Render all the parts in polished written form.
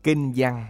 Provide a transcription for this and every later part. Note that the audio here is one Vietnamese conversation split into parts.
Kinh văn.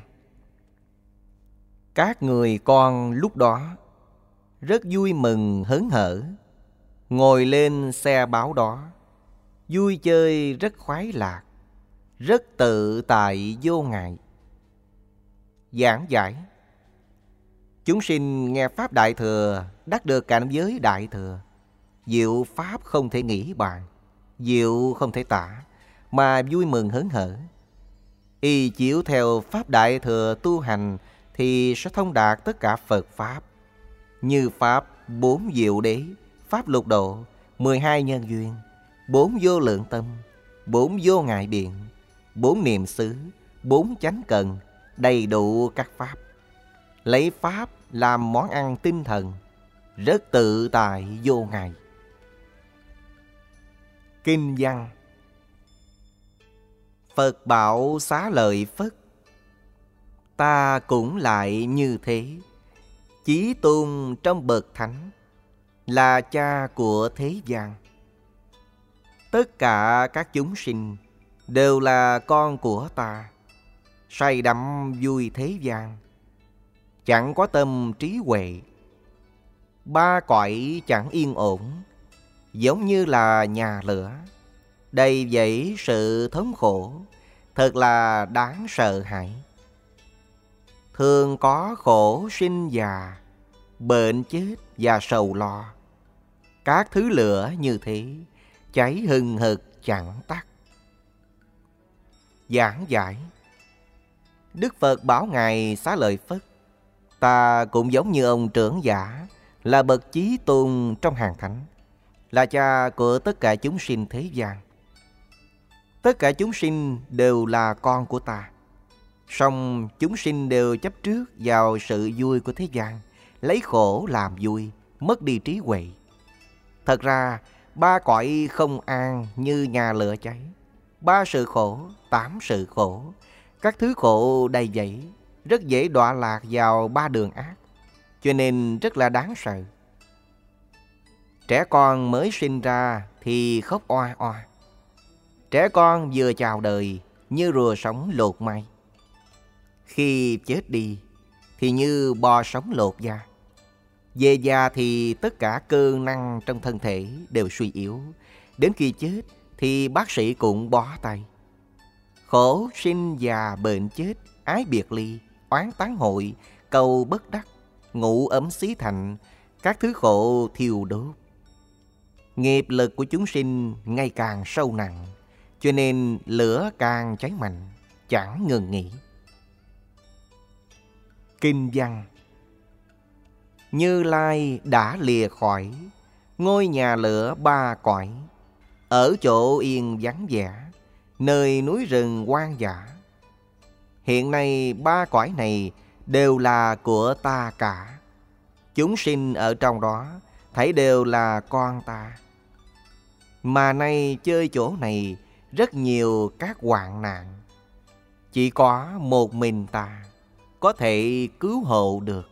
Các người con lúc đó rất vui mừng hớn hở, ngồi lên xe báo đó, vui chơi rất khoái lạc, rất tự tại vô ngại. Giảng giải. Chúng sinh nghe Pháp Đại Thừa, đắc được cảnh giới Đại Thừa. Diệu Pháp không thể nghĩ bàn, diệu không thể tả, mà vui mừng hớn hở. Y chiếu theo Pháp Đại Thừa tu hành thì sẽ thông đạt tất cả Phật Pháp. Như Pháp 4 diệu đế, Pháp lục độ, 12 nhân duyên, 4 vô lượng tâm, 4 vô ngại biện, 4 niệm xứ, 4 chánh cần, đầy đủ các Pháp. Lấy Pháp làm món ăn tinh thần, rất tự tại vô ngại. Kinh văn. Phật bảo Xá Lợi Phất: ta cũng lại như thế. Chí tôn trong bậc thánh, là cha của thế gian. Tất cả các chúng sinh đều là con của ta, say đắm vui thế gian, chẳng có tâm trí huệ. Ba cõi chẳng yên ổn, giống như là nhà lửa, đầy dẫy sự thống khổ, thật là đáng sợ hãi. Thường có khổ sinh già, bệnh chết và sầu lo. Các thứ lửa như thế, cháy hừng hực chẳng tắt. Giảng giải. Đức Phật bảo Ngài Xá Lợi Phất: ta cũng giống như ông trưởng giả, là bậc chí tôn trong hàng thánh, là cha của tất cả chúng sinh thế gian. Tất cả chúng sinh đều là con của ta. Song chúng sinh đều chấp trước vào sự vui của thế gian, lấy khổ làm vui, mất đi trí huệ. Thật ra, ba cõi không an như nhà lửa cháy. 3 sự khổ, 8 sự khổ, các thứ khổ đầy dẫy, rất dễ đọa lạc vào 3 đường ác, cho nên rất là đáng sợ. Trẻ con mới sinh ra thì khóc oa oa. Trẻ con vừa chào đời như rùa sống lột may. Khi chết đi thì như bò sống lột da. Về già thì tất cả cơ năng trong thân thể đều suy yếu. Đến khi chết thì bác sĩ cũng bó tay. Khổ sinh già bệnh chết, ái biệt ly, oán tán hội, cầu bất đắc, ngủ ấm xí thành, các thứ khổ thiêu đốt. Nghiệp lực của chúng sinh ngày càng sâu nặng, cho nên lửa càng cháy mạnh, chẳng ngừng nghỉ. Kinh văn. Như Lai đã lìa khỏi ngôi nhà lửa 3 cõi, ở chỗ yên vắng vẻ, nơi núi rừng hoang dã. Hiện nay 3 cõi này đều là của ta cả. Chúng sinh ở trong đó thấy đều là con ta. Mà nay chơi chỗ này rất nhiều các hoạn nạn, chỉ có một mình ta có thể cứu hộ được.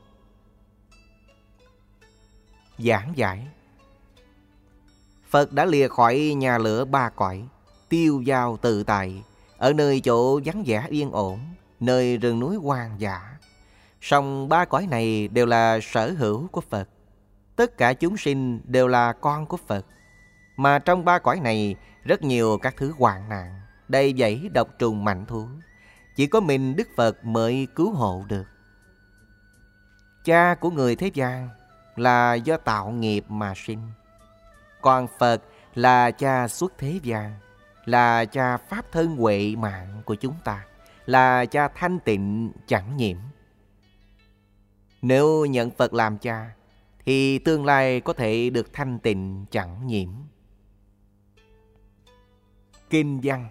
Giảng giải. Phật đã lìa khỏi nhà lửa 3 cõi, tiêu dao tự tại, ở nơi chỗ vắng vẻ yên ổn, nơi rừng núi hoang dã. Song 3 cõi này đều là sở hữu của Phật. Tất cả chúng sinh đều là con của Phật. Mà trong 3 cõi này rất nhiều các thứ hoạn nạn, đầy dẫy độc trùng mạnh thú, chỉ có mình Đức Phật mới cứu hộ được. Cha của người thế gian là do tạo nghiệp mà sinh, còn Phật là cha xuất thế gian, là cha pháp thân huệ mạng của chúng ta, là cha thanh tịnh chẳng nhiễm. Nếu nhận Phật làm cha thì tương lai có thể được thanh tịnh chẳng nhiễm. Kinh văn.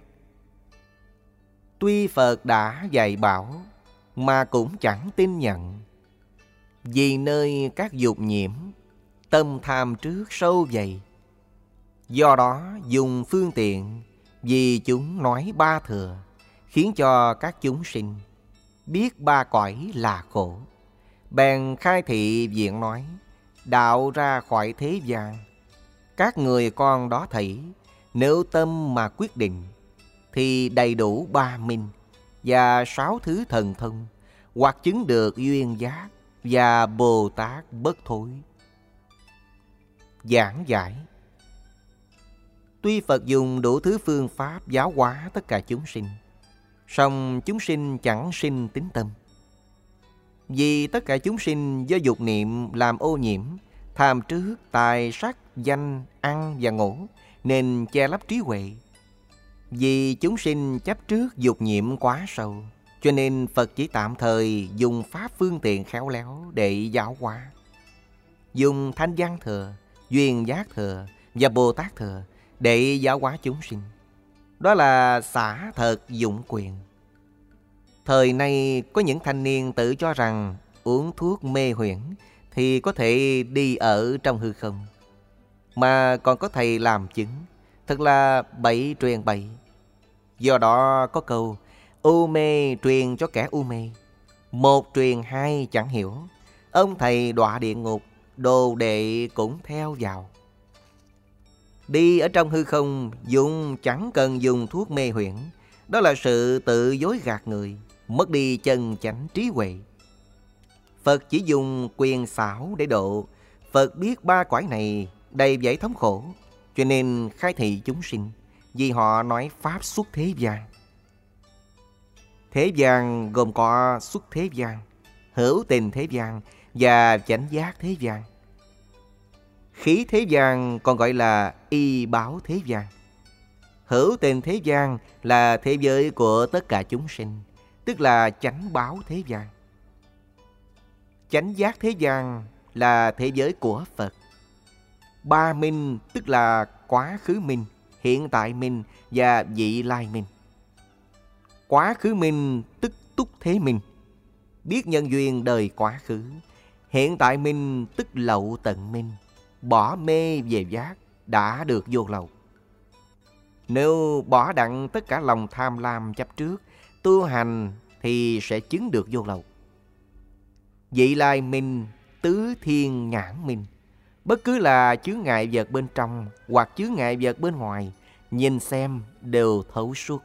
Tuy Phật đã dạy bảo mà cũng chẳng tin nhận, vì nơi các dục nhiễm, tâm tham trước sâu dày. Do đó dùng phương tiện vì chúng nói 3 thừa, khiến cho các chúng sinh biết 3 cõi là khổ. Bèn khai thị viện nói, đạo ra khỏi thế gian. Các người con đó thấy, nếu tâm mà quyết định thì đầy đủ 3 minh, và 6 thứ thần thông, hoặc chứng được duyên giác và Bồ Tát bất thối. Giảng giải. Tuy Phật dùng đủ thứ phương pháp giáo hóa tất cả chúng sinh, song chúng sinh chẳng sinh tín tâm. Vì tất cả chúng sinh do dục niệm làm ô nhiễm, tham trước, tài, sắc, danh, ăn và ngủ, nên che lấp trí huệ. Vì chúng sinh chấp trước dục nhiễm quá sâu, cho nên Phật chỉ tạm thời dùng pháp phương tiện khéo léo để giáo hóa. Dùng Thanh Văn Thừa, Duyên Giác Thừa và Bồ Tát Thừa để giáo hóa chúng sinh. Đó là xả thật dụng quyền. Thời nay có những thanh niên tự cho rằng uống thuốc mê huyễn thì có thể đi ở trong hư không, mà còn có thầy làm chứng, thật là bậy truyền bậy. Do đó có câu u mê truyền cho kẻ u mê, một truyền hai chẳng hiểu, ông thầy đọa địa ngục, đồ đệ cũng theo vào. Đi ở trong hư không chẳng cần dùng thuốc mê huyễn, đó là sự tự dối gạt người, mất đi chân chánh trí huệ. Phật chỉ dùng quyền xảo để độ. Phật biết ba cõi này đầy dẫy thống khổ, cho nên khai thị chúng sinh, vì họ nói pháp xuất thế gian. Thế gian gồm có xuất thế gian, hữu tình thế gian và chánh giác thế gian. Khí thế gian còn gọi là y báo thế gian. Hữu tình thế gian là thế giới của tất cả chúng sinh, tức là chánh báo thế gian. Chánh giác thế gian là thế giới của Phật. Ba minh tức là quá khứ minh, hiện tại minh và vị lai minh. Quá khứ minh tức túc thế minh, biết nhân duyên đời quá khứ. Hiện tại minh tức lậu tận minh, bỏ mê về giác, đã được vô lậu. Nếu bỏ đặng tất cả lòng tham lam chấp trước, tu hành thì sẽ chứng được vô lậu. Vị lai minh tứ thiên nhãn minh, bất cứ là chướng ngại vật bên trong hoặc chướng ngại vật bên ngoài, nhìn xem đều thấu suốt.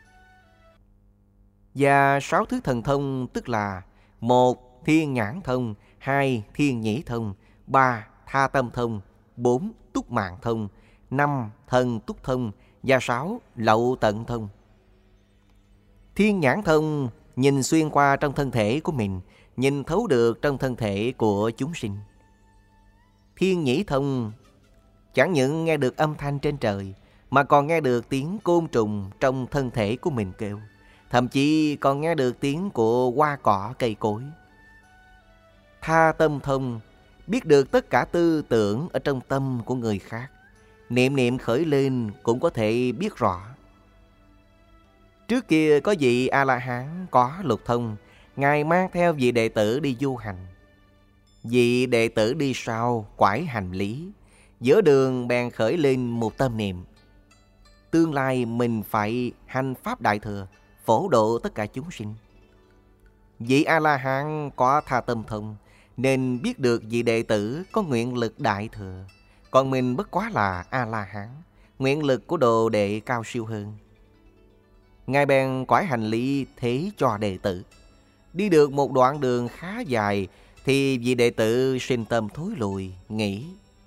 Và 6 thứ thần thông tức là: 1. Thiên nhãn thông, 2. Thiên nhĩ thông, 3. Tha tâm thông, 4. Túc mạng thông, 5. Thần túc thông và 6. Lậu tận thông. Thiên nhãn thông nhìn xuyên qua trong thân thể của mình, nhìn thấu được trong thân thể của chúng sinh. Thiên nhĩ thông chẳng những nghe được âm thanh trên trời, mà còn nghe được tiếng côn trùng trong thân thể của mình kêu, thậm chí còn nghe được tiếng của hoa cỏ cây cối. Tha tâm thông biết được tất cả tư tưởng ở trong tâm của người khác, niệm niệm khởi lên cũng có thể biết rõ. Trước kia có vị A-la-hán có lục thông, Ngài mang theo vị đệ tử đi du hành. Vị đệ tử đi sau quải hành lý, giữa đường bèn khởi lên một tâm niệm: tương lai mình phải hành pháp đại thừa, phổ độ tất cả chúng sinh. Vị A-la-hán có tha tâm thông, nên biết được vị đệ tử có nguyện lực đại thừa, còn mình bất quá là A-la-hán, nguyện lực của đồ đệ cao siêu hơn. Ngài bèn quải hành lý thế cho đệ tử. Đi được một đoạn đường khá dài thì vị đệ tử sinh tâm thối lùi, nghĩ: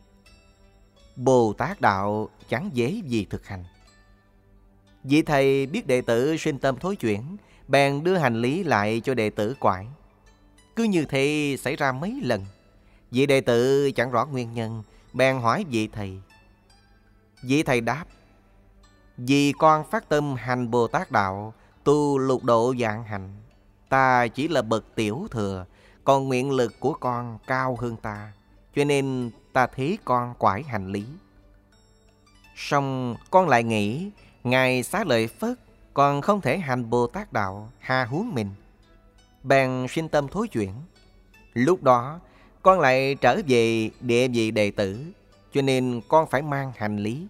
Bồ Tát đạo chẳng dễ gì thực hành. Vị thầy biết đệ tử sinh tâm thối chuyển, bèn đưa hành lý lại cho đệ tử quải. Cứ như thế xảy ra mấy lần. Vị đệ tử chẳng rõ nguyên nhân, bèn hỏi vị thầy. Vị thầy đáp: Vì con phát tâm hành Bồ Tát đạo, tu lục độ vạn hạnh. Ta chỉ là bậc tiểu thừa, còn nguyện lực của con cao hơn ta, cho nên ta thế con quải hành lý. Song con lại nghĩ Ngài Xá Lợi Phất còn không thể hành Bồ Tát đạo, hà huống mình. Bèn sinh tâm thối chuyển. Lúc đó con lại trở về địa vị đệ tử, cho nên con phải mang hành lý.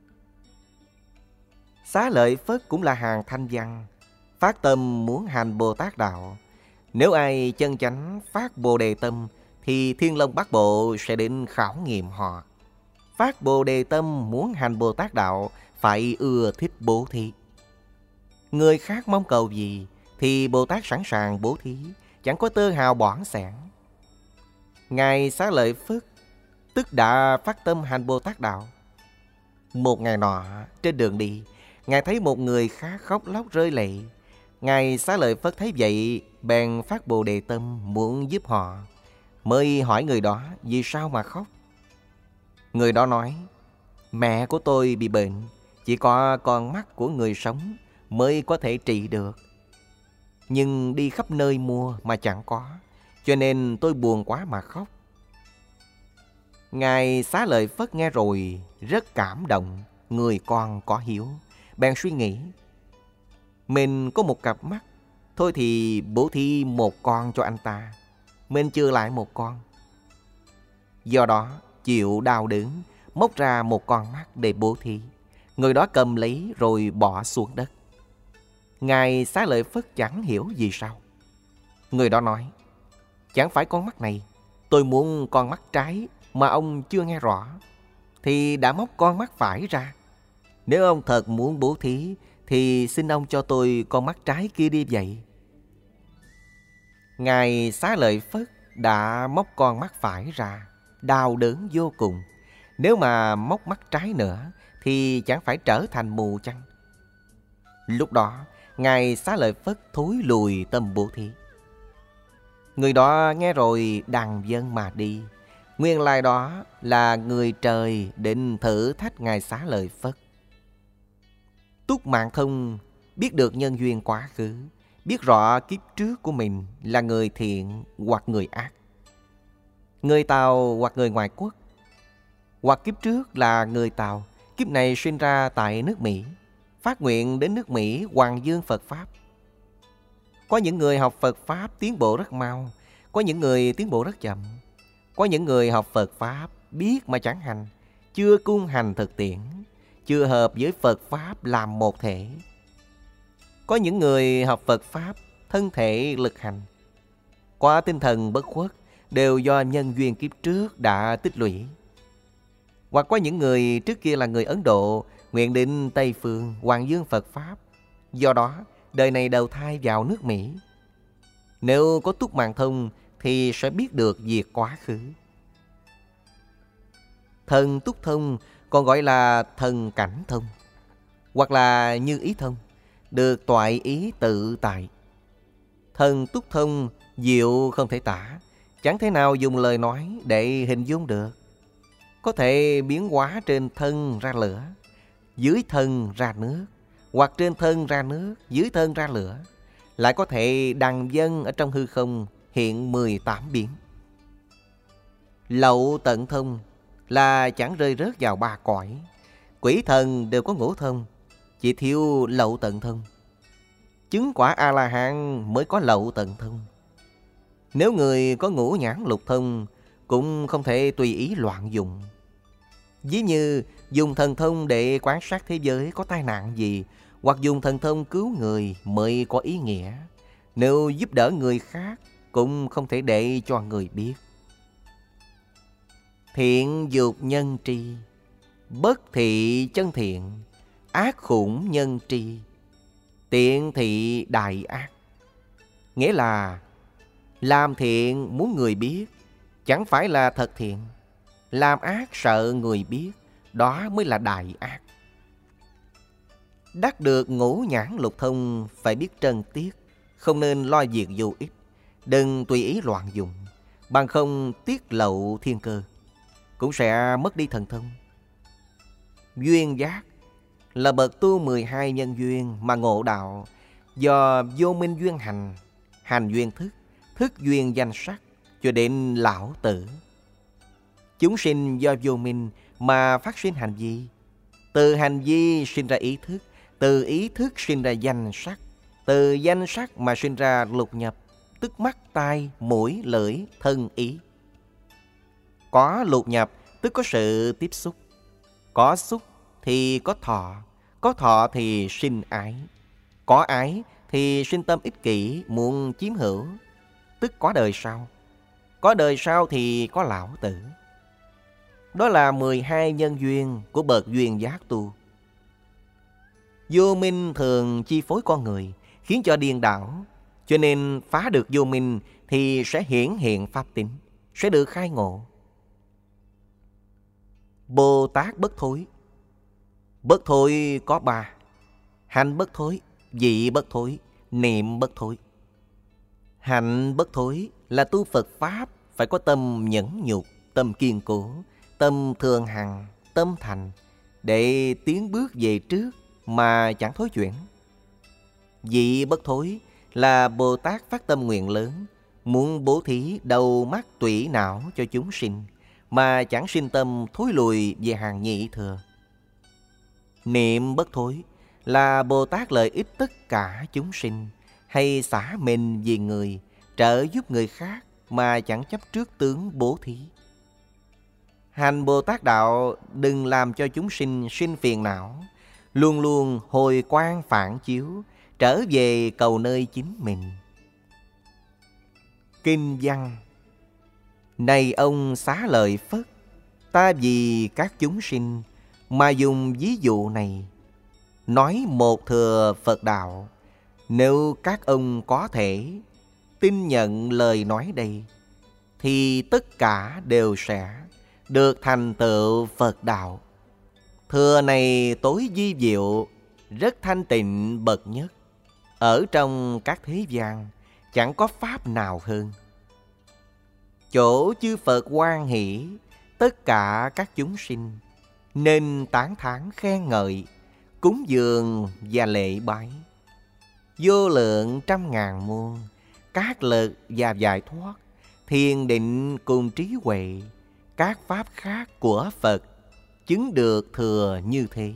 Xá Lợi Phất cũng là hàng thanh văn, phát tâm muốn hành Bồ Tát đạo. Nếu ai chân chánh phát Bồ Đề tâm thì Thiên Long Bát Bộ sẽ đến khảo nghiệm họ. Phát Bồ Đề tâm muốn hành Bồ Tát đạo phải ưa thích bố thí. Người khác mong cầu gì thì Bồ Tát sẵn sàng bố thí, chẳng có tơ hào bỏng sẻn. Ngài Xá Lợi Phất tức đã phát tâm hành Bồ Tát đạo. Một ngày nọ, trên đường đi, Ngài thấy một người khác khóc lóc rơi lệ. Ngài Xá Lợi Phất thấy vậy, bèn phát Bồ Đề tâm muốn giúp họ, mới hỏi người đó vì sao mà khóc. Người đó nói, mẹ của tôi bị bệnh, chỉ có con mắt của người sống mới có thể trị được. Nhưng đi khắp nơi mua mà chẳng có, cho nên tôi buồn quá mà khóc. Ngài Xá Lợi Phất nghe rồi rất cảm động, người con có hiếu, bèn suy nghĩ, mình có một cặp mắt, thôi thì bố thí một con cho anh ta, mình chừa lại một con. Do đó chịu đau đớn, móc ra một con mắt để bố thí. Người đó cầm lấy rồi bỏ xuống đất. Ngài Xá Lợi Phất chẳng hiểu vì sao. Người đó nói, chẳng phải con mắt này, tôi muốn con mắt trái mà ông chưa nghe rõ, thì đã móc con mắt phải ra. Nếu ông thật muốn bố thí, thì xin ông cho tôi con mắt trái kia đi vậy. Ngài Xá Lợi Phất đã móc con mắt phải ra, đau đớn vô cùng. Nếu mà móc mắt trái nữa, thì chẳng phải trở thành mù chăng? Lúc đó, Ngài Xá Lợi Phất thối lùi tâm bố thí. Người đó nghe rồi đằng vâng mà đi. Nguyên lai đó là người trời định thử thách Ngài Xá Lợi Phất. Túc Mạng Thông biết được nhân duyên quá khứ, biết rõ kiếp trước của mình là người thiện hoặc người ác, người Tàu hoặc người ngoại quốc. Hoặc kiếp trước là người Tàu, kiếp này sinh ra tại nước Mỹ, phát nguyện đến nước Mỹ hoàng dương Phật Pháp. Có những người học Phật Pháp tiến bộ rất mau, có những người tiến bộ rất chậm. Có những người học Phật Pháp biết mà chẳng hành, chưa cung hành thực tiễn, chưa hợp với Phật Pháp làm một thể. Có những người học Phật Pháp thân thể lực hành, qua tinh thần bất khuất, đều do nhân duyên kiếp trước đã tích lũy. Hoặc có những người trước kia là người Ấn Độ, nguyện định Tây Phương hoàng dương Phật Pháp, do đó đời này đầu thai vào nước Mỹ. Nếu có Túc Mạng Thông thì sẽ biết được việc quá khứ. Thần Túc Thông còn gọi là thần cảnh thông, hoặc là như ý thông, được toại ý tự tại. Thần Túc Thông diệu không thể tả, chẳng thể nào dùng lời nói để hình dung được. Có thể biến hóa trên thân ra lửa, dưới thân ra nước, hoặc trên thân ra nước, dưới thân ra lửa. Lại có thể đằng vân ở trong hư không hiện 18 biến. Lậu tận thông là chẳng rơi rớt vào ba cõi. Quỷ thần đều có ngũ thông, chỉ thiếu lậu tận thông. Chứng quả A-la-hán mới có lậu tận thông. Nếu người có ngũ nhãn lục thông, cũng không thể tùy ý loạn dùng. Ví như dùng thần thông để quan sát thế giới có tai nạn gì, hoặc dùng thần thông cứu người mới có ý nghĩa. Nếu giúp đỡ người khác, cũng không thể để cho người biết. Thiện dục nhân tri, bất thị chân thiện, ác khủng nhân tri, tiện thị đại ác. Nghĩa là làm thiện muốn người biết, chẳng phải là thật thiện. Làm ác sợ người biết, đó mới là đại ác. Đắc được ngũ nhãn lục thông phải biết trân tiếc, không nên lo việc vô ích, đừng tùy ý loạn dụng, bằng không tiết lộ thiên cơ, cũng sẽ mất đi thần thông. Duyên giác là bậc tu 12 nhân duyên mà ngộ đạo, do vô minh duyên hành, hành duyên thức, thức duyên danh sắc, cho đến lão tử. Chúng sinh do vô minh mà phát sinh hành vi, từ hành vi sinh ra ý thức, từ ý thức sinh ra danh sắc, từ danh sắc mà sinh ra lục nhập, tức mắt, tai, mũi, lưỡi, thân, ý. Có lục nhập tức có sự tiếp xúc, có xúc thì có thọ thì sinh ái, có ái thì sinh tâm ích kỷ muốn chiếm hữu, tức có đời sau. Có đời sau thì có lão tử. Đó là 12 nhân duyên của bậc duyên giác tu. Vô minh thường chi phối con người, khiến cho điên đảo. Cho nên phá được vô minh thì sẽ hiển hiện pháp tính, sẽ được khai ngộ. Bồ Tát bất thối. Bất thối có ba: hành bất thối, vị bất thối, niệm bất thối. Hạnh bất thối là tu Phật Pháp phải có tâm nhẫn nhục, tâm kiên cố, tâm thường hằng, tâm thành, để tiến bước về trước mà chẳng thối chuyển. Vị bất thối là Bồ Tát phát tâm nguyện lớn, muốn bố thí đầu mắt tủy não cho chúng sinh, mà chẳng sinh tâm thối lùi về hàng nhị thừa. Niệm bất thối là Bồ Tát lợi ích tất cả chúng sinh, hay xả mình vì người, trợ giúp người khác mà chẳng chấp trước tướng bố thí. Hành Bồ Tát đạo đừng làm cho chúng sinh sinh phiền não, luôn luôn hồi quang phản chiếu, trở về cầu nơi chính mình. Kinh văn: Này ông Xá Lợi Phất, ta vì các chúng sinh mà dùng ví dụ này, nói một thừa Phật đạo. Nếu các ông có thể tin nhận lời nói đây, thì tất cả đều sẽ được thành tựu Phật đạo. Thừa này tối vi diệu, rất thanh tịnh bậc nhất. Ở trong các thế gian chẳng có pháp nào hơn. Chỗ chư Phật hoan hỷ, tất cả các chúng sinh nên tán thán khen ngợi, cúng dường và lễ bái. Vô lượng trăm ngàn muôn các lực và giải thoát, thiền định cùng trí huệ, các pháp khác của Phật chứng được thừa như thế.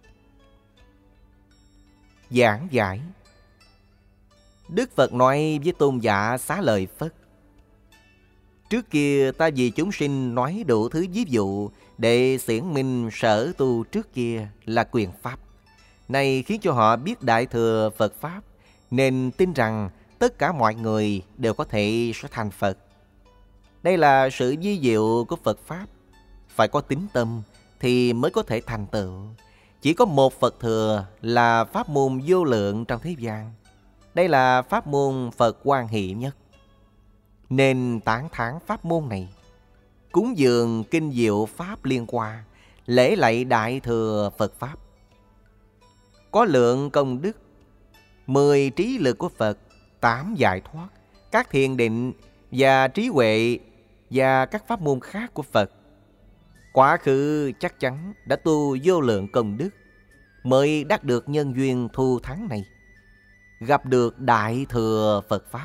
Giảng giải: Đức Phật nói với tôn giả Xá Lợi Phất: Trước kia ta vì chúng sinh nói đủ thứ ví dụ để xiển minh sở tu trước kia là quyền pháp. Này khiến cho họ biết đại thừa Phật Pháp, nên tin rằng tất cả mọi người đều có thể sẽ thành Phật. Đây là sự vi diệu của Phật Pháp. Phải có tín tâm thì mới có thể thành tựu. Chỉ có một Phật thừa là pháp môn vô lượng trong thế gian. Đây là pháp môn Phật hoan hỷ nhất, nên tán thán pháp môn này. Cúng dường kinh diệu pháp liên hoa, lễ lạy đại thừa Phật Pháp. Có lượng công đức, 10 trí lực của Phật, 8 giải thoát, các thiền định và trí huệ và các pháp môn khác của Phật. Quá khứ chắc chắn đã tu vô lượng công đức, mới đắc được nhân duyên thu thắng này, gặp được đại thừa Phật Pháp.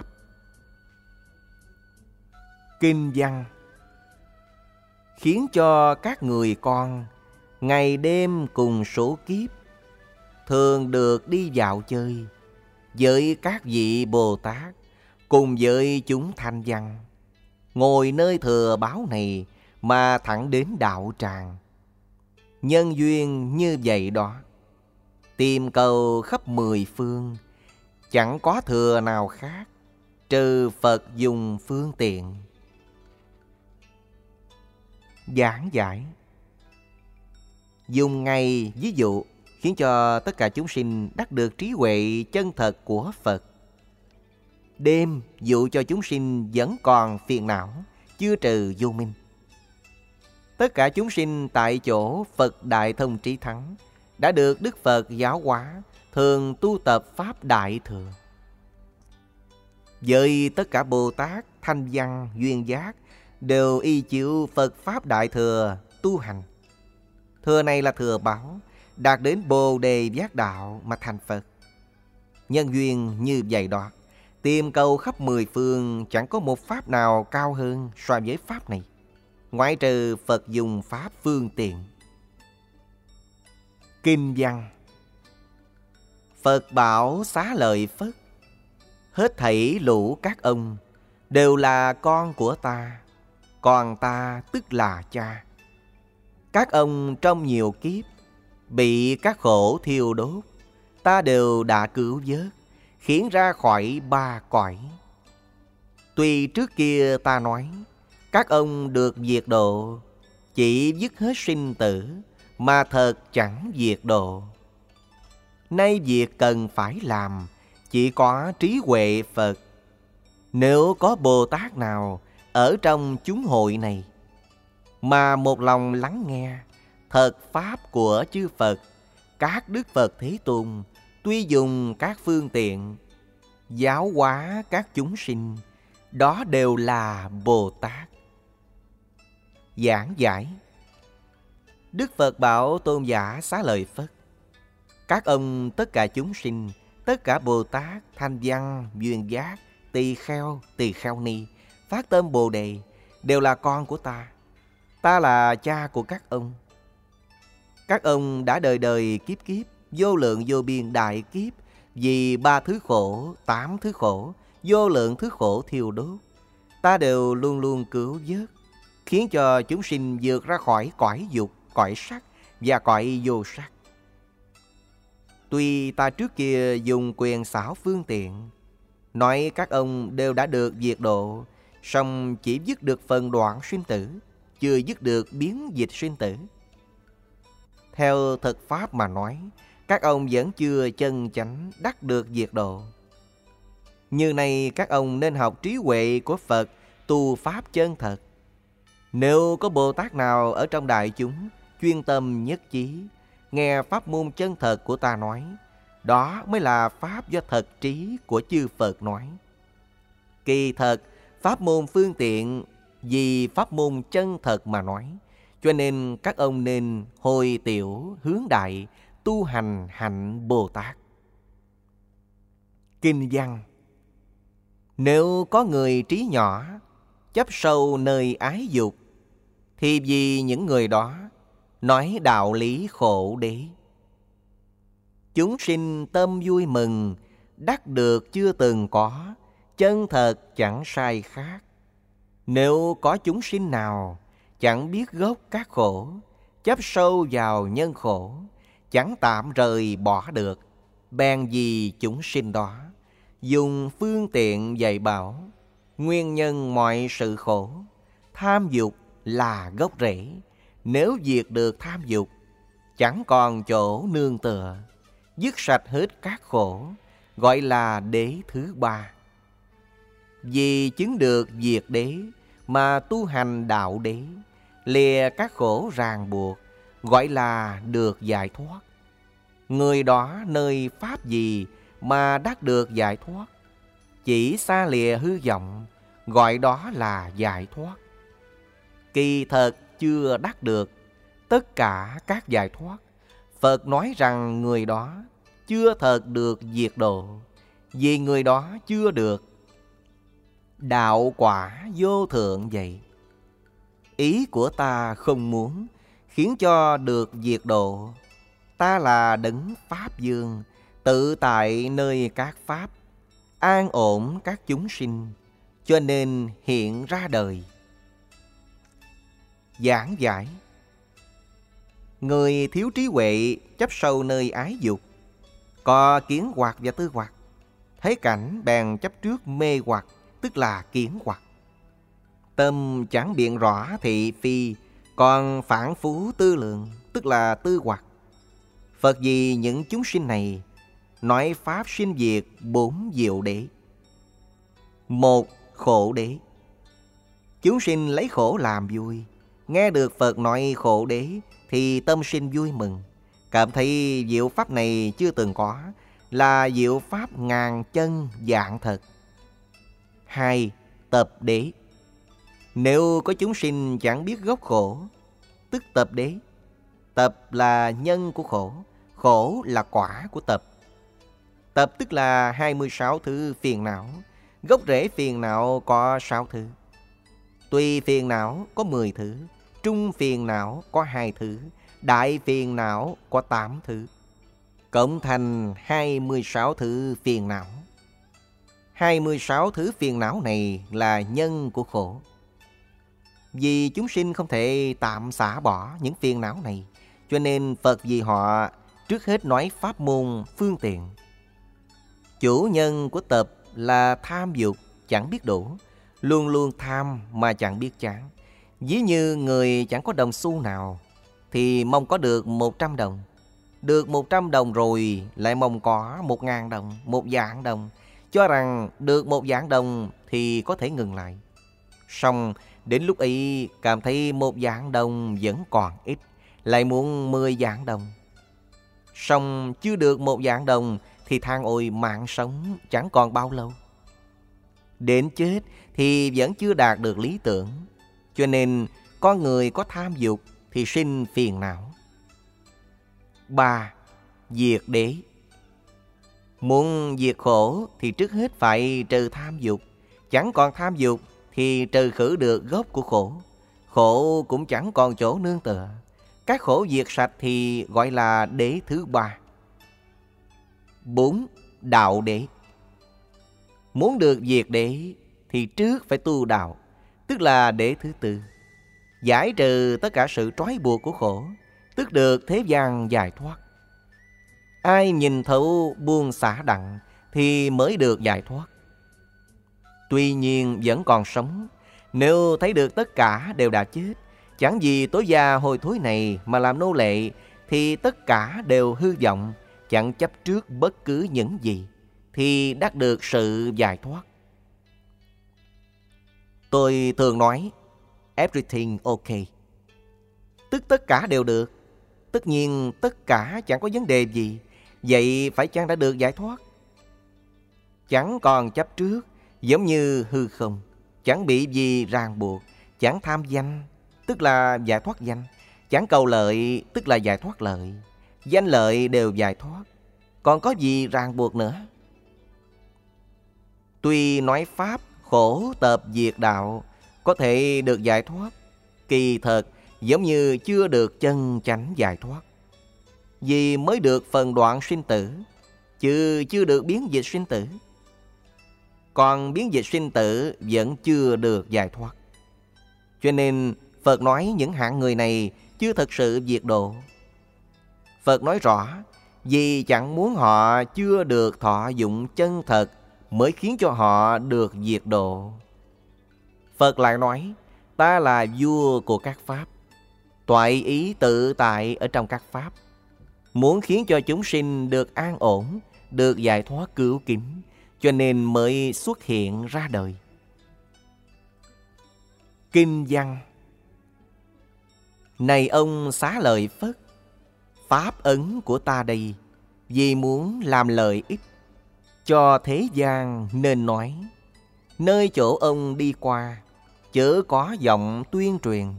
Kinh văn: Khiến cho các người con ngày đêm cùng số kiếp, thường được đi dạo chơi với các vị Bồ Tát cùng với chúng thanh văn, ngồi nơi thừa báo này mà thẳng đến đạo tràng. Nhân duyên như vậy đó, tìm cầu khắp 10 phương, chẳng có thừa nào khác trừ Phật dùng phương tiện. Giảng giải: Dùng ngày ví dụ khiến cho tất cả chúng sinh đắc được trí huệ chân thật của Phật. Đêm dụ cho chúng sinh vẫn còn phiền não, chưa trừ vô minh. Tất cả chúng sinh tại chỗ Phật Đại Thông Trí Thắng đã được Đức Phật giáo hóa, thường tu tập Pháp Đại Thừa. Với tất cả Bồ Tát, Thanh Văn, Duyên Giác đều y chịu Phật Pháp Đại Thừa tu hành. Thừa này là thừa báo, đạt đến Bồ Đề Giác Đạo mà thành Phật. Nhân duyên như vậy đó, tìm cầu khắp 10 phương, chẳng có một pháp nào cao hơn so với pháp này, ngoại trừ Phật dùng pháp phương tiện. Kinh văn: Phật bảo Xá Lợi Phất: Hết thảy lũ các ông đều là con của ta, còn ta tức là cha. Các ông trong nhiều kiếp bị các khổ thiêu đốt, ta đều đã cứu vớt, khiến ra khỏi 3 cõi. Tuy trước kia ta nói các ông được diệt độ, chỉ dứt hết sinh tử, mà thật chẳng diệt độ. Nay việc cần phải làm chỉ có trí huệ Phật. Nếu có Bồ Tát nào ở trong chúng hội này mà một lòng lắng nghe thật pháp của chư Phật, các Đức Phật Thế Tôn tuy dùng các phương tiện giáo hóa các chúng sinh, đó đều là Bồ Tát. Giảng giải. Đức Phật bảo Tôn giả Xá Lợi Phất: các ông tất cả chúng sinh, tất cả Bồ Tát, Thanh Văn, Duyên Giác, Tỳ Kheo Ni, phát tâm Bồ Đề đều là con của ta. Ta là cha của các ông. Các ông đã đời đời kiếp kiếp, vô lượng vô biên đại kiếp, vì 3 thứ khổ, 8 thứ khổ, vô lượng thứ khổ thiêu đốt. Ta đều luôn luôn cứu vớt, khiến cho chúng sinh vượt ra khỏi cõi dục, cõi sắc và cõi vô sắc. Tuy ta trước kia dùng quyền xảo phương tiện, nói các ông đều đã được diệt độ, song chỉ dứt được phần đoạn sinh tử, chưa dứt được biến dịch sinh tử. Theo thực pháp mà nói, các ông vẫn chưa chân chánh đắc được diệt độ. Như này các ông nên học trí huệ của Phật, tu pháp chân thật. Nếu có Bồ Tát nào ở trong đại chúng chuyên tâm nhất chí, nghe pháp môn chân thật của ta nói, đó mới là pháp do thật trí của chư Phật nói. Kỳ thật, pháp môn phương tiện vì pháp môn chân thật mà nói, cho nên các ông nên hồi tiểu hướng đại, tu hành hạnh Bồ Tát. Kinh văn. Nếu có người trí nhỏ, chấp sâu nơi ái dục, thì vì những người đó nói đạo lý khổ đế. Chúng sinh tâm vui mừng, đắc được chưa từng có, chân thật chẳng sai khác. Nếu có chúng sinh nào chẳng biết gốc các khổ, chấp sâu vào nhân khổ, chẳng tạm rời bỏ được, bèn vì chúng sinh đó dùng phương tiện dạy bảo nguyên nhân mọi sự khổ. Tham dục là gốc rễ, nếu diệt được tham dục, chẳng còn chỗ nương tựa, dứt sạch hết các khổ, gọi là đế thứ ba. Vì chứng được diệt đế mà tu hành đạo đế, lìa các khổ ràng buộc, gọi là được giải thoát. Người đó nơi pháp gì mà đắc được giải thoát? Chỉ xa lìa hư vọng, gọi đó là giải thoát. Kỳ thật chưa đắc được tất cả các giải thoát. Phật nói rằng người đó chưa thật được diệt độ, vì người đó chưa được đạo quả vô thượng vậy. Ý của ta không muốn khiến cho được diệt độ. Ta là đấng Pháp Dương, tự tại nơi các Pháp, an ổn các chúng sinh, cho nên hiện ra đời. Giảng giải. Người thiếu trí huệ chấp sâu nơi ái dục, có kiến hoặc và tư hoặc, thấy cảnh bèn chấp trước mê hoặc, tức là kiến hoặc. Tâm chẳng biện rõ thị phi, còn phản phú tư lượng, tức là tư hoặc. Phật vì những chúng sinh này nói pháp sinh diệt 4 diệu đế. 1. Khổ đế. Chúng sinh lấy khổ làm vui, nghe được Phật nói khổ đế thì tâm sinh vui mừng, cảm thấy diệu pháp này chưa từng có, là diệu pháp ngàn chân vạn thật. 2. Tập đế. Nếu có chúng sinh chẳng biết gốc khổ, tức tập đế. Tập là nhân của khổ, khổ là quả của tập. Tập tức là 26 thứ phiền não. Gốc rễ phiền não có 6 thứ. Tùy phiền não có 10 thứ. Trung phiền não có 2 thứ. Đại phiền não có 8 thứ. Cộng thành 26 thứ phiền não. 26 thứ phiền não này là nhân của khổ. Vì chúng sinh không thể tạm xả bỏ những phiền não này, cho nên Phật vì họ trước hết nói pháp môn phương tiện. Chủ nhân của tập là tham dục chẳng biết đủ, luôn luôn tham mà chẳng biết chán. Ví như người chẳng có đồng xu nào thì mong có được 100 đồng. Được 100 đồng rồi lại mong có 1.000 đồng, 1.000.000 đồng. Cho rằng được 1.000.000 đồng thì có thể ngừng lại. Xong đến lúc ấy cảm thấy 1.000.000 đồng vẫn còn ít, lại muốn 10.000.000 đồng. Xong chưa được 1.000.000 đồng thì than ôi mạng sống chẳng còn bao lâu. Đến chết thì vẫn chưa đạt được lý tưởng. Cho nên con người có tham dục thì sinh phiền não. 3. Diệt đế. Muốn diệt khổ thì trước hết phải trừ tham dục. Chẳng còn tham dục thì trừ khử được gốc của khổ. Khổ cũng chẳng còn chỗ nương tựa. Các khổ diệt sạch thì gọi là đế thứ 3. 4. Đạo đế. Muốn được diệt đế thì trước phải tu đạo, tức là đế thứ 4. Giải trừ tất cả sự trói buộc của khổ, tức được thế gian giải thoát. Ai nhìn thấu buông xả đặng thì mới được giải thoát. Tuy nhiên vẫn còn sống, nếu thấy được tất cả đều đã chết, chẳng vì tối già hồi thối này mà làm nô lệ, thì tất cả đều hư vọng, chẳng chấp trước bất cứ những gì, thì đắc được sự giải thoát. Tôi thường nói everything okay, tức tất cả đều được. Tất nhiên tất cả chẳng có vấn đề gì, vậy phải chăng đã được giải thoát? Chẳng còn chấp trước, giống như hư không, chẳng bị gì ràng buộc, chẳng tham danh, tức là giải thoát danh, chẳng cầu lợi, tức là giải thoát lợi. Danh lợi đều giải thoát, còn có gì ràng buộc nữa? Tuy nói pháp khổ tập diệt đạo có thể được giải thoát, kỳ thật giống như chưa được chân chánh giải thoát. Vì mới được phần đoạn sinh tử, chứ chưa được biến dịch sinh tử. Còn biến dịch sinh tử vẫn chưa được giải thoát. Cho nên Phật nói những hạng người này chưa thật sự diệt độ. Phật nói rõ, vì chẳng muốn họ chưa được thọ dụng chân thật mới khiến cho họ được diệt độ. Phật lại nói, ta là vua của các pháp, toại ý tự tại ở trong các pháp, muốn khiến cho chúng sinh được an ổn, được giải thoát cứu kính, cho nên mới xuất hiện ra đời. Kinh văn. Này ông Xá Lợi Phất, pháp ấn của ta đây, vì muốn làm lợi ích cho thế gian nên nói, nơi chỗ ông đi qua, chớ có giọng tuyên truyền.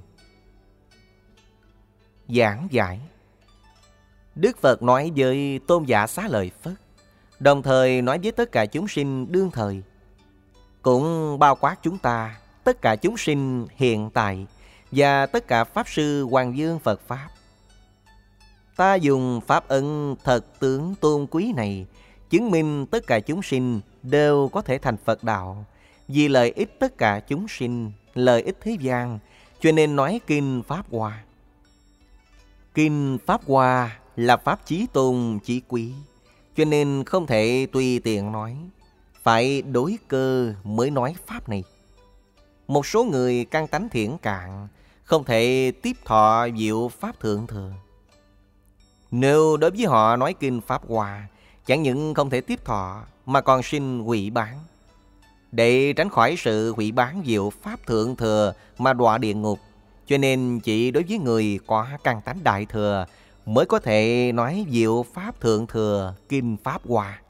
Giảng giải. Đức Phật nói với tôn giả Xá Lợi Phất, đồng thời nói với tất cả chúng sinh đương thời, cũng bao quát chúng ta, tất cả chúng sinh hiện tại và tất cả Pháp Sư Hoàng Dương Phật Pháp. Ta dùng Pháp ấn thật tướng tôn quý này chứng minh tất cả chúng sinh đều có thể thành Phật đạo, vì lợi ích tất cả chúng sinh, lợi ích thế gian, cho nên nói Kinh Pháp Hoa. Kinh Pháp Hoa là Pháp chí tôn chí quý, cho nên không thể tùy tiện nói, phải đối cơ mới nói Pháp này. Một số người căn tánh thiển cạn, không thể tiếp thọ diệu Pháp thượng thừa. Nếu đối với họ nói Kinh Pháp Hoa, chẳng những không thể tiếp thọ, mà còn sinh hủy bán. Để tránh khỏi sự hủy bán diệu Pháp thượng thừa mà đọa địa ngục, cho nên chỉ đối với người có căn tánh đại thừa mới có thể nói diệu Pháp thượng thừa Kinh Pháp Hoa.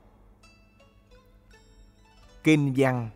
Kinh văn.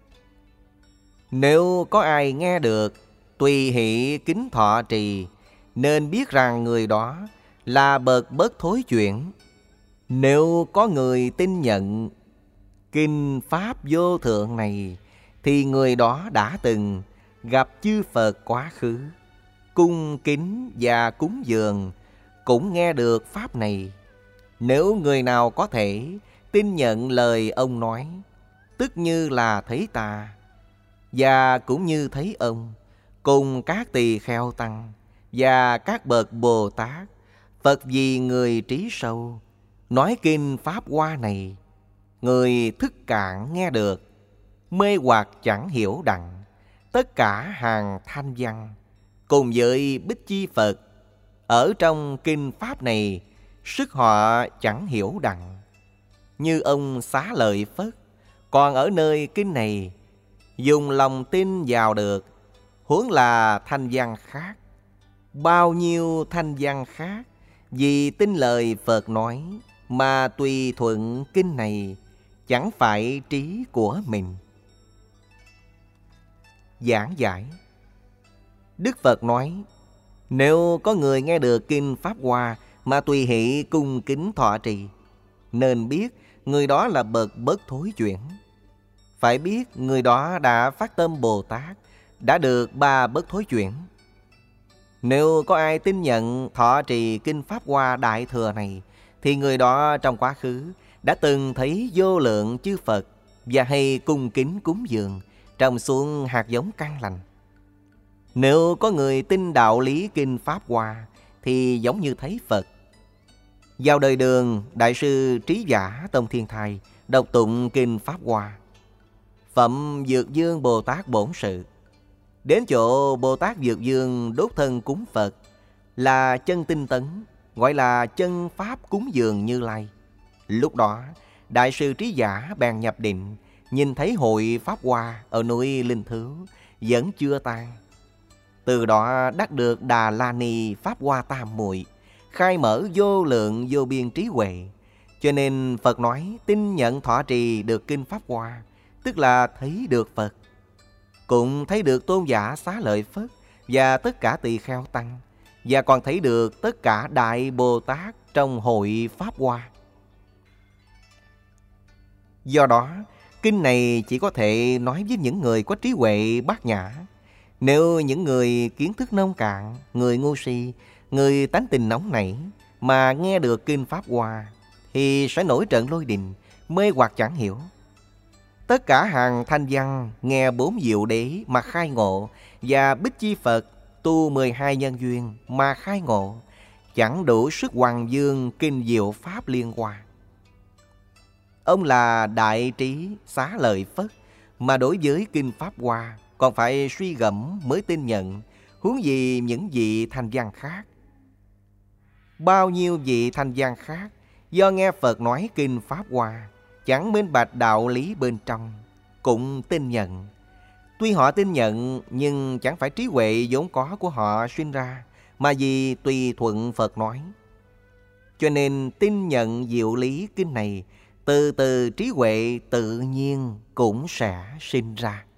Nếu có ai nghe được, tùy hỷ kính thọ trì, nên biết rằng người đó là bậc bất thối chuyển. Nếu có người tin nhận Kinh Pháp vô thượng này, thì người đó đã từng gặp chư Phật quá khứ, cung kính và cúng dường, cũng nghe được Pháp này. Nếu người nào có thể tin nhận lời ông nói, tức như là thấy ta, và cũng như thấy ông, cùng các tỳ kheo tăng và các bậc Bồ Tát, Phật vì người trí sâu, nói Kinh Pháp Hoa này, người thức cạn nghe được, mê hoặc chẳng hiểu đặng, tất cả hàng thanh văn, cùng với Bích Chi Phật, ở trong Kinh Pháp này, sức họ chẳng hiểu đặng. Như ông Xá Lợi Phất, còn ở nơi kinh này, dùng lòng tin vào được, huống là thanh văn khác. Bao nhiêu thanh văn khác, vì tin lời Phật nói, mà tùy thuận kinh này, chẳng phải trí của mình. Giảng giải. Đức Phật nói, nếu có người nghe được kinh Pháp Hoa mà tùy hỷ cung kính thọ trì, nên biết người đó là bậc bất thối chuyển. Phải biết người đó đã phát tâm Bồ Tát, đã được 3 bất thối chuyển. Nếu có ai tin nhận thọ trì kinh Pháp Hoa Đại Thừa này, thì người đó trong quá khứ đã từng thấy vô lượng chư Phật và hay cung kính cúng dường, trồng xuống hạt giống căn lành. Nếu có người tin đạo lý kinh Pháp Hoa thì giống như thấy Phật. Vào đời Đường, Đại sư Trí Giả Tông Thiên Thai đọc tụng kinh Pháp Hoa. Phẩm Dược Dương Bồ Tát Bổn Sự. Đến chỗ Bồ Tát Dược Dương đốt thân cúng Phật là chân tinh tấn, gọi là chân Pháp cúng dường Như Lai. Lúc đó, Đại sư Trí Giả bèn nhập định, nhìn thấy hội Pháp Hoa ở núi Linh Thứu vẫn chưa tan. Từ đó đắc được Đà La Ni Pháp Hoa Tam Muội, khai mở vô lượng vô biên trí huệ. Cho nên Phật nói tin nhận thọ trì được kinh Pháp Hoa, tức là thấy được Phật. Cũng thấy được tôn giả Xá Lợi Phất và tất cả tỳ kheo tăng, và còn thấy được tất cả Đại Bồ Tát trong hội Pháp Hoa. Do đó, kinh này chỉ có thể nói với những người có trí huệ bát nhã. Nếu những người kiến thức nông cạn, người ngu si, người tánh tình nóng nảy mà nghe được kinh Pháp Hoa thì sẽ nổi trận lôi đình, mê hoặc chẳng hiểu. Tất cả hàng thanh văn nghe 4 diệu đế mà khai ngộ, và Bích Chi Phật tu 12 nhân duyên mà khai ngộ, chẳng đủ sức hoàng dương kinh diệu Pháp Liên Hoa. Ông là đại trí Xá Lợi Phất, mà đối với kinh Pháp Hoa còn phải suy gẫm mới tin nhận, huống gì những vị thanh văn khác. Bao nhiêu vị thanh văn khác do nghe Phật nói kinh Pháp Hoa, chẳng minh bạch đạo lý bên trong, cũng tin nhận. Tuy họ tin nhận, nhưng chẳng phải trí huệ vốn có của họ sinh ra, mà vì tùy thuận Phật nói. Cho nên tin nhận diệu lý kinh này, từ từ trí huệ tự nhiên cũng sẽ sinh ra.